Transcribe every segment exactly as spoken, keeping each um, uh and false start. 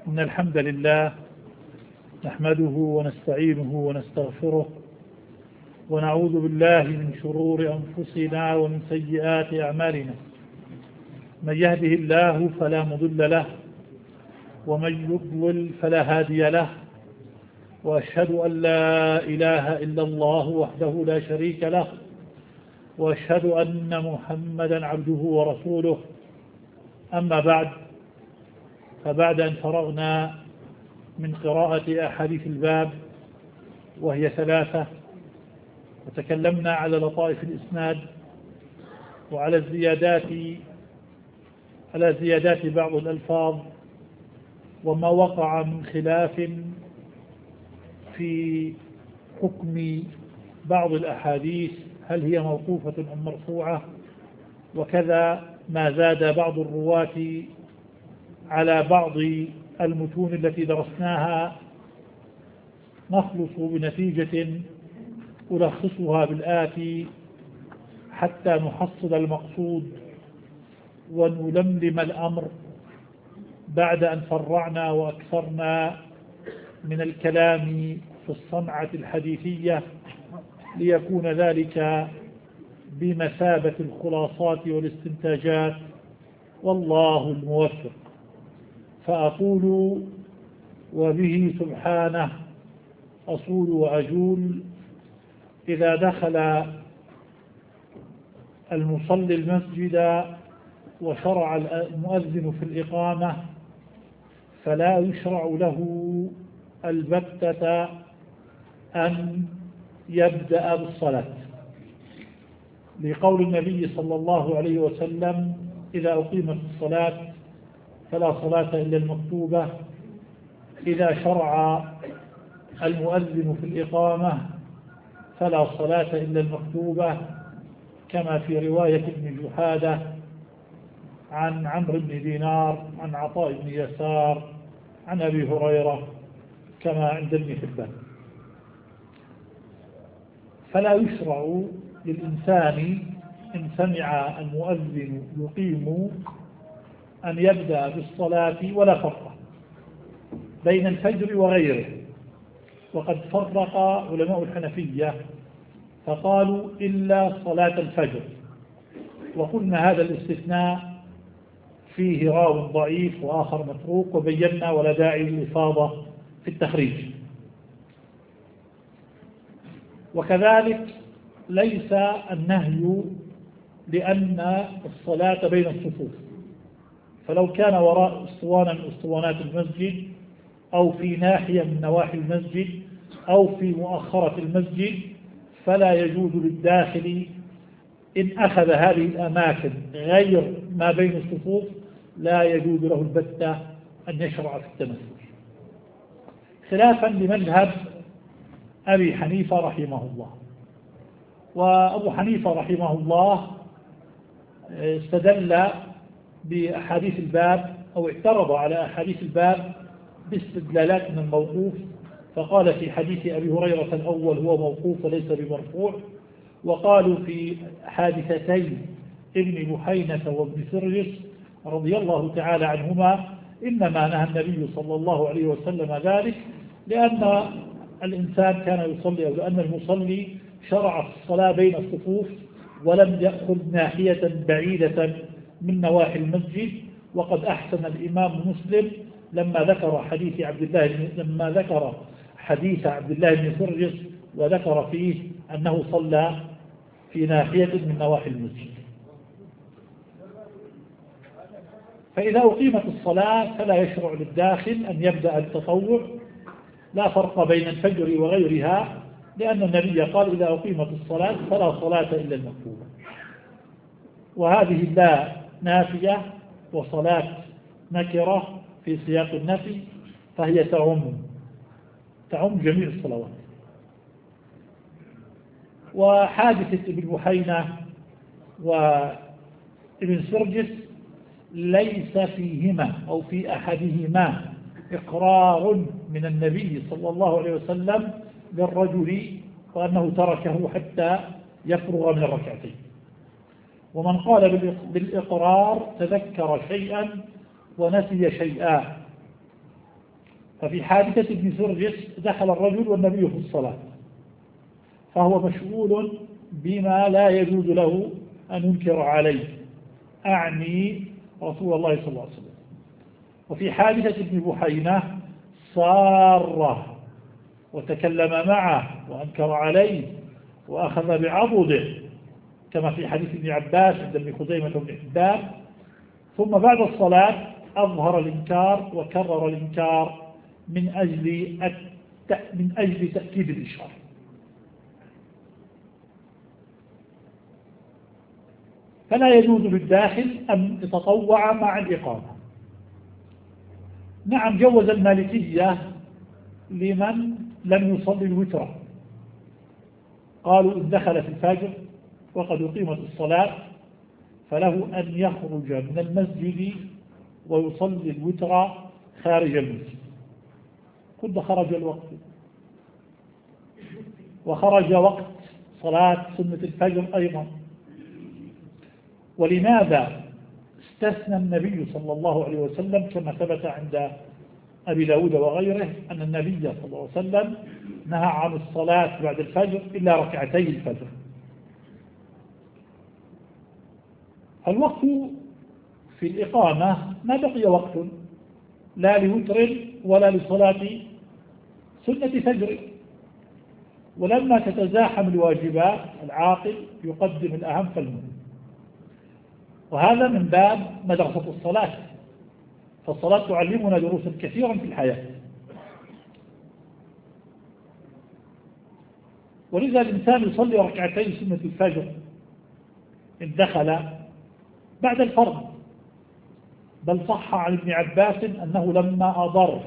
إن الحمد لله نحمده ونستعينه ونستغفره ونعوذ بالله من شرور أنفسنا ومن سيئات أعمالنا. من يهده الله فلا مضل له ومن يضلل فلا هادي له، وأشهد أن لا إله إلا الله وحده لا شريك له، وأشهد أن محمدا عبده ورسوله. أما بعد، فبعد أن فرغنا من قراءة أحاديث الباب وهي ثلاثة، وتكلمنا على لطائف الإسناد وعلى الزيادات على زيادات بعض الألفاظ وما وقع من خلاف في حكم بعض الأحاديث، هل هي موقوفة أم مرفوعة، وكذا ما زاد بعض الرواة على بعض المتون التي درسناها، نخلص بنتيجة ألخصها بالآتي حتى نحصل المقصود ونلملم الأمر بعد أن فرعنا وأكثرنا من الكلام في الصنعة الحديثية، ليكون ذلك بمثابة الخلاصات والاستنتاجات، والله الموفق. فأقول وبه سبحانه أصول وأجول: إذا دخل المصلي المسجد وشرع المؤذن في الإقامة فلا يشرع له البتة أن يبدأ بالصلاة، لقول النبي صلى الله عليه وسلم: إذا أقيمت الصلاة فلا صلاة إلا المكتوبة. إذا شرع المؤذن في الإقامة فلا صلاة إلا المكتوبة، كما في رواية ابن جحادة عن عمرو بن دينار عن عطاء بن يسار عن أبي هريرة، كما عند ابن حبان. فلا يشرع للإنسان إن سمع المؤذن يقيم أن يبدأ بالصلاة، ولا فرق بين الفجر وغيره. وقد فرق علماء الحنفية فقالوا إلا صلاة الفجر، وقلنا هذا الاستثناء فيه راو ضعيف وآخر متروك، وبينا ولا داعي للإفاضة في التخريج. وكذلك ليس النهي لأن الصلاة بين الصفوف، فلو كان وراء اسطوانة من اسطوانات المسجد أو في ناحية من نواحي المسجد أو في مؤخرة المسجد فلا يجوز للداخل إن أخذ هذه الأماكن غير ما بين الصفوف، لا يجوز له البتة أن يشرع في التمسك، خلافا لمذهب أبي حنيفة رحمه الله. وأبو حنيفة رحمه الله استدل بأحاديث الباب أو اعترض على أحاديث الباب باستدلالات من الموقوف، فقال في حديث أبي هريرة الأول هو موقوف وليس بمرفوع، وقالوا في حادثتي ابن بحينة وابن سرجس رضي الله تعالى عنهما إنما نهى النبي صلى الله عليه وسلم ذلك لأن الإنسان كان يصلي، أو لأن المصلي شرع في الصلاة بين الصفوف ولم يأخذ ناحية بعيدة من نواحي المسجد. وقد أحسن الإمام مسلم لما ذكر حديث عبد الله لما ذكر حديث عبد الله بن سرجس وذكر فيه أنه صلى في ناحية من نواحي المسجد. فإذا أقيمت الصلاة فلا يشرع للداخل أن يبدأ التطوع، لا فرق بين الفجر وغيرها، لأن النبي قال: إذا أقيمت الصلاة فلا صلاة إلا المكتوبة. وهذه لا نافية وصلاة نكرة في سياق النفي، فهي تعم تعم جميع الصلوات. وحادثة ابن بحينة وابن سرجس ليس فيهما أو في أحدهما إقرار من النبي صلى الله عليه وسلم للرجل وأنه تركه حتى يفرغ من الركعتين، ومن قال بالإقرار تذكر شيئا ونسي شيئا، ففي حادثة ابن سرجس دخل الرجل والنبي في الصلاة، فهو مشغول بما لا يجوز له أن ينكر عليه، أعني رسول الله صلى الله عليه وسلم. وفي حادثة ابن بحينة صار وتكلم معه وأنكر عليه وأخذ بعضده، كما في حديث ابن عباس عند ابن خزيمة وابن حبان. ثم بعد الصلاة أظهر الإنكار وكرر الإنكار من أجل من أجل تأكيد الإشارة. فلا يجوز للداخل أن يتطوع مع الإقامة. نعم، جوز المالكية لمن لم يصلي الوتر، قالوا إن دخل في الفجر وقد أقيمت الصلاة فله أن يخرج من المسجد ويصلي الوتر خارج المسجد. قد خرج الوقت وخرج وقت صلاة سنة الفجر أيضا. ولماذا استثنى النبي صلى الله عليه وسلم كما ثبت عند أبي داود وغيره أن النبي صلى الله عليه وسلم نهى عن الصلاة بعد الفجر إلا ركعتي الفجر؟ الوقت في الإقامة ما بقي وقت لا لوتر ولا لصلاة سنة فجر، ولما تتزاحم الواجبات العاقل يقدم الأهم فالمهم. وهذا من باب مدرسة الصلاة، فالصلاة تعلمنا دروسا كثيرا في الحياة. ولذا الإنسان يصلي ركعتين سنة الفجر إن دخل بعد الفرض، بل صح عن ابن عباس أنه لما أضر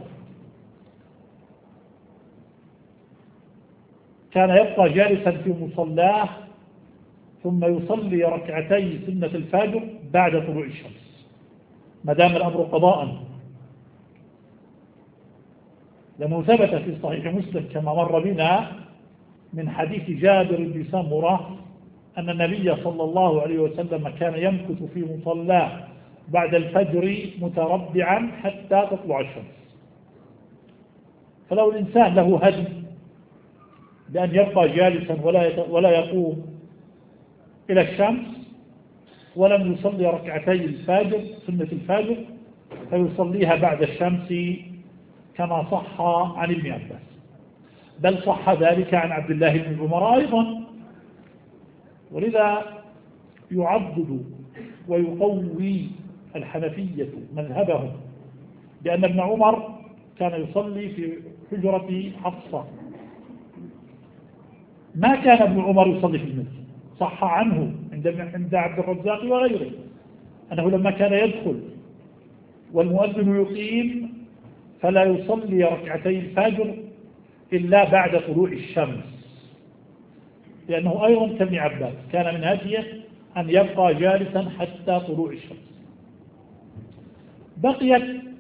كان يبقى جالسا في مصلاه ثم يصلي ركعتي سنة الفجر بعد طلوع الشمس ما دام الأمر قضاء، لأنه ثبت في صحيح مسلم كما مر بنا من حديث جابر بن سمرة أن النبي صلى الله عليه وسلم كان يمكث في مصلاه بعد الفجر متربعا حتى تطلع الشمس. فلو الإنسان له هدي بأن يبقى جالسا ولا ولا يقوم إلى الشمس ولم يصلي ركعتي الفجر سنة الفجر فيصليها بعد الشمس كما صح عن ابن عباس، بل صح ذلك عن عبد الله بن عمر أيضا. ولذا يعضد ويقوي الحنفية مذهبهم بأن ابن عمر كان يصلي في حجرة حفصة، ما كان ابن عمر يصلي في المسجد. صح عنه عند عبد الرزاق وغيره أنه لما كان يدخل والمؤذن يقيم فلا يصلي ركعتي الفجر إلا بعد طلوع الشمس، لأنه أيضا كابن عباس كان من هديه أن يبقى جالسا حتى طلوع الشمس. بقيت